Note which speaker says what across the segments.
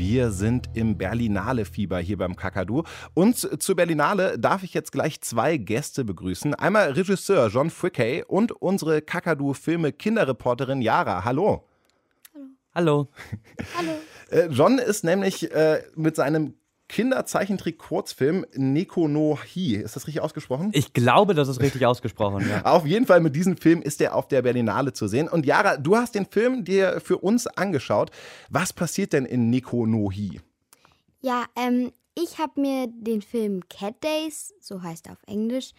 Speaker 1: Wir sind im Berlinale-Fieber hier beim Kakadu. Und zur Berlinale darf ich jetzt gleich zwei Gäste begrüßen. Einmal Regisseur John Fricke und unsere Kakadu-Filme-Kinderreporterin Yara. Hallo.
Speaker 2: Hallo.
Speaker 3: Hallo.
Speaker 1: John ist nämlich mit seinem Kinderzeichentrick-Kurzfilm Neko no Hi. Ist das richtig ausgesprochen?
Speaker 2: Ich glaube, das ist richtig ausgesprochen, ja.
Speaker 1: Auf jeden Fall mit diesem Film ist er auf der Berlinale zu sehen. Und Yara, du hast den Film dir für uns angeschaut. Was passiert denn in Neko no Hi?
Speaker 3: Ja, ich habe mir den Film Cat Days, so heißt er auf Englisch,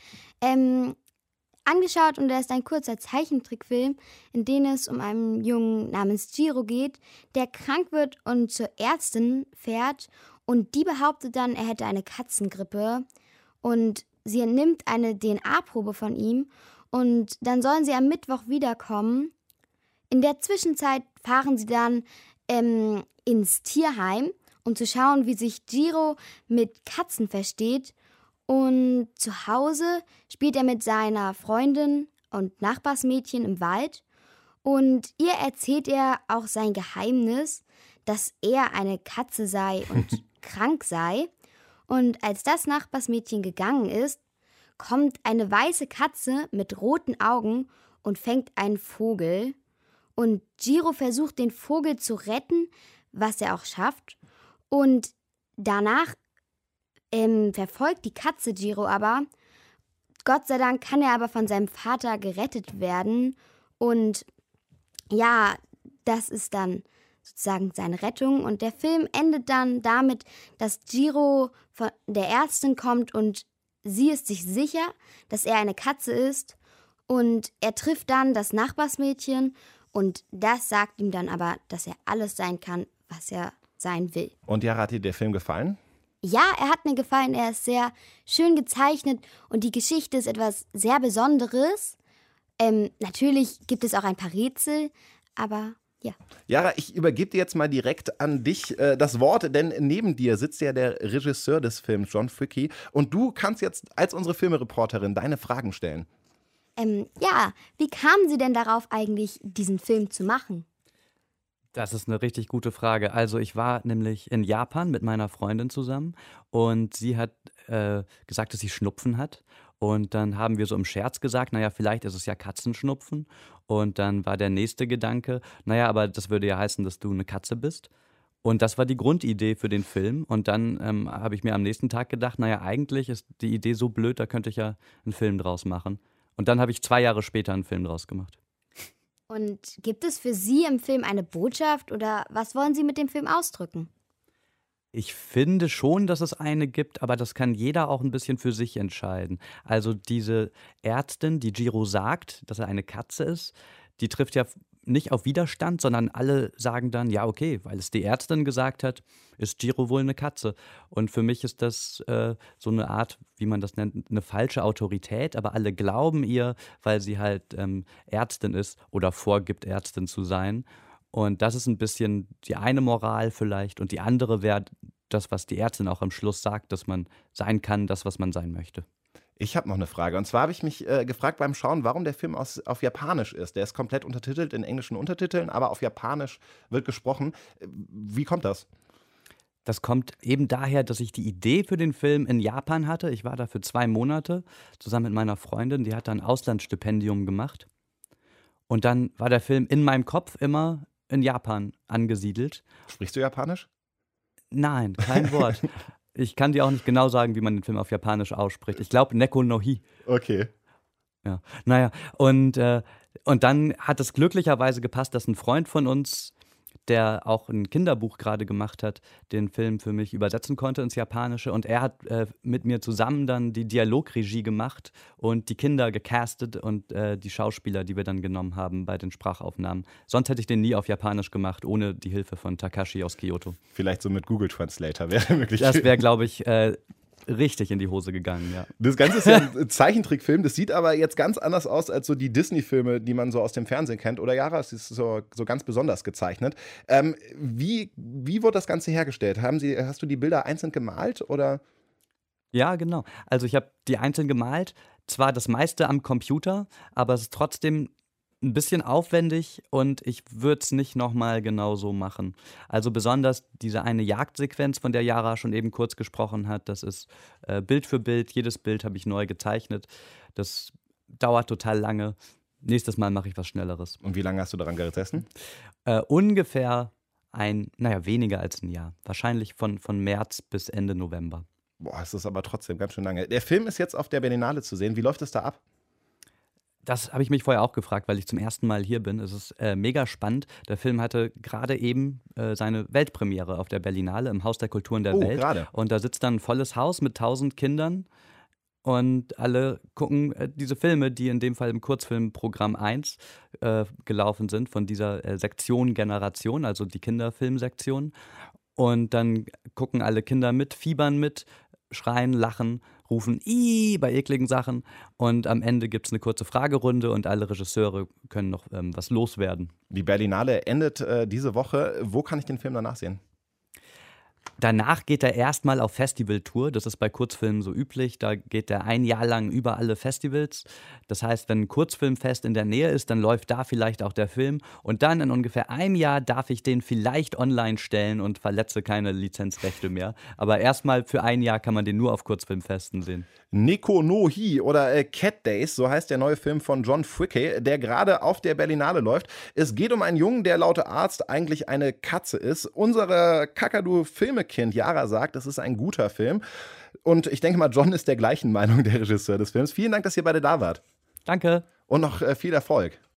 Speaker 3: angeschaut und er ist ein kurzer Zeichentrickfilm, in dem es um einen Jungen namens Jiro geht, der krank wird und zur Ärztin fährt und die behauptet dann, er hätte eine Katzengrippe und sie nimmt eine DNA-Probe von ihm und dann sollen sie am Mittwoch wiederkommen. In der Zwischenzeit fahren sie dann ins Tierheim, um zu schauen, wie sich Jiro mit Katzen versteht. Und zu Hause spielt er mit seiner Freundin und Nachbarsmädchen im Wald. Und ihr erzählt er auch sein Geheimnis, dass er eine Katze sei und krank sei. Und als das Nachbarsmädchen gegangen ist, kommt eine weiße Katze mit roten Augen und fängt einen Vogel. Und Jiro versucht, den Vogel zu retten, was er auch schafft. Und danach verfolgt die Katze Jiro aber. Gott sei Dank kann er aber von seinem Vater gerettet werden. Und ja, das ist dann sozusagen seine Rettung. Und der Film endet dann damit, dass Jiro von der Ärztin kommt und sie ist sich sicher, dass er eine Katze ist. Und er trifft dann das Nachbarsmädchen und das sagt ihm dann aber, dass er alles sein kann, was er sein will.
Speaker 1: Und Yara, hat dir der Film gefallen?
Speaker 3: Ja, er hat mir gefallen. Er ist sehr schön gezeichnet und die Geschichte ist etwas sehr Besonderes. Natürlich gibt es auch ein paar Rätsel, aber ja.
Speaker 1: Yara, ich übergebe dir jetzt mal direkt an dich das Wort, denn neben dir sitzt ja der Regisseur des Films, John Fricke, und du kannst jetzt als unsere Filmereporterin deine Fragen stellen.
Speaker 3: Ja, wie kamen Sie denn darauf eigentlich, diesen Film zu machen?
Speaker 2: Das ist eine richtig gute Frage. Also ich war nämlich in Japan mit meiner Freundin zusammen und sie hat gesagt, dass sie Schnupfen hat. Und dann haben wir so im Scherz gesagt, naja, vielleicht ist es ja Katzenschnupfen. Und dann war der nächste Gedanke, naja, aber das würde ja heißen, dass du eine Katze bist. Und das war die Grundidee für den Film. Und dann habe ich mir am nächsten Tag gedacht, naja, eigentlich ist die Idee so blöd, da könnte ich ja einen Film draus machen. Und dann habe ich 2 Jahre später einen Film draus gemacht.
Speaker 3: Und gibt es für Sie im Film eine Botschaft oder was wollen Sie mit dem Film ausdrücken?
Speaker 2: Ich finde schon, dass es eine gibt, aber das kann jeder auch ein bisschen für sich entscheiden. Also diese Ärztin, die Jiro sagt, dass er eine Katze ist, die trifft ja nicht auf Widerstand, sondern alle sagen dann, ja okay, weil es die Ärztin gesagt hat, ist Jiro wohl eine Katze. Und für mich ist das so eine Art, wie man das nennt, eine falsche Autorität, aber alle glauben ihr, weil sie halt Ärztin ist oder vorgibt, Ärztin zu sein. Und das ist ein bisschen die eine Moral vielleicht und die andere wäre das, was die Ärztin auch am Schluss sagt, dass man sein kann, das, was man sein möchte.
Speaker 1: Ich habe noch eine Frage. Und zwar habe ich mich gefragt beim Schauen, warum der Film auf Japanisch ist. Der ist komplett untertitelt in englischen Untertiteln, aber auf Japanisch wird gesprochen. Wie kommt das?
Speaker 2: Das kommt eben daher, dass ich die Idee für den Film in Japan hatte. Ich war da für 2 Monate zusammen mit meiner Freundin, die hat da ein Auslandsstipendium gemacht. Und dann war der Film in meinem Kopf immer in Japan angesiedelt.
Speaker 1: Sprichst du Japanisch?
Speaker 2: Nein, kein Wort. Ich kann dir auch nicht genau sagen, wie man den Film auf Japanisch ausspricht. Ich glaube Neko no Hi.
Speaker 1: Okay.
Speaker 2: Ja, naja, und dann hat es glücklicherweise gepasst, dass ein Freund von uns, der auch ein Kinderbuch gerade gemacht hat, den Film für mich übersetzen konnte ins Japanische. Und er hat mit mir zusammen dann die Dialogregie gemacht und die Kinder gecastet und die Schauspieler, die wir dann genommen haben bei den Sprachaufnahmen. Sonst hätte ich den nie auf Japanisch gemacht, ohne die Hilfe von Takashi aus Kyoto.
Speaker 1: Vielleicht so mit Google Translator wäre möglich.
Speaker 2: Das wäre, glaube ich, richtig in die Hose gegangen, ja.
Speaker 1: Das Ganze ist ja ein Zeichentrickfilm, das sieht aber jetzt ganz anders aus als so die Disney-Filme, die man so aus dem Fernsehen kennt. Oder Yara, es ist so ganz besonders gezeichnet. Wie wurde das Ganze hergestellt? Hast du die Bilder einzeln gemalt oder?
Speaker 2: Ja, genau. Also ich habe die einzeln gemalt, zwar das meiste am Computer, aber es ist trotzdem ein bisschen aufwendig und ich würde es nicht nochmal genau so machen. Also besonders diese eine Jagdsequenz, von der Yara schon eben kurz gesprochen hat, das ist Bild für Bild, jedes Bild habe ich neu gezeichnet. Das dauert total lange. Nächstes Mal mache ich was Schnelleres.
Speaker 1: Und wie lange hast du daran gesessen?
Speaker 2: Ungefähr weniger als ein Jahr. Wahrscheinlich von März bis Ende November.
Speaker 1: Boah, das ist aber trotzdem ganz schön lange. Der Film ist jetzt auf der Berlinale zu sehen. Wie läuft es da ab?
Speaker 2: Das habe ich mich vorher auch gefragt, weil ich zum ersten Mal hier bin. Es ist mega spannend. Der Film hatte gerade eben seine Weltpremiere auf der Berlinale im Haus der Kulturen der Welt.
Speaker 1: Gerade.
Speaker 2: Und da sitzt dann ein volles Haus mit 1000 Kindern und alle gucken diese Filme, die in dem Fall im Kurzfilmprogramm 1 gelaufen sind, von dieser Sektion Generation, also die Kinderfilmsektion. Und dann gucken alle Kinder mit, fiebern mit, schreien, lachen, rufen „Ih" bei ekligen Sachen und am Ende gibt es eine kurze Fragerunde und alle Regisseure können noch was loswerden.
Speaker 1: Die Berlinale endet diese Woche. Wo kann ich den Film danach sehen?
Speaker 2: Danach geht er erstmal auf Festivaltour. Das ist bei Kurzfilmen so üblich. Da geht er ein Jahr lang über alle Festivals. Das heißt, wenn ein Kurzfilmfest in der Nähe ist, dann läuft da vielleicht auch der Film. Und dann in ungefähr einem Jahr darf ich den vielleicht online stellen und verletze keine Lizenzrechte mehr. Aber erstmal für ein Jahr kann man den nur auf Kurzfilmfesten sehen.
Speaker 1: Neko no Hi oder Cat Days, so heißt der neue Film von John Fricke, der gerade auf der Berlinale läuft. Es geht um einen Jungen, der laut Arzt eigentlich eine Katze ist. Unsere Kakadu-Filmekind Yara sagt, es ist ein guter Film. Und ich denke mal, John ist der gleichen Meinung, der Regisseur des Films. Vielen Dank, dass ihr beide da wart.
Speaker 2: Danke.
Speaker 1: Und noch viel Erfolg.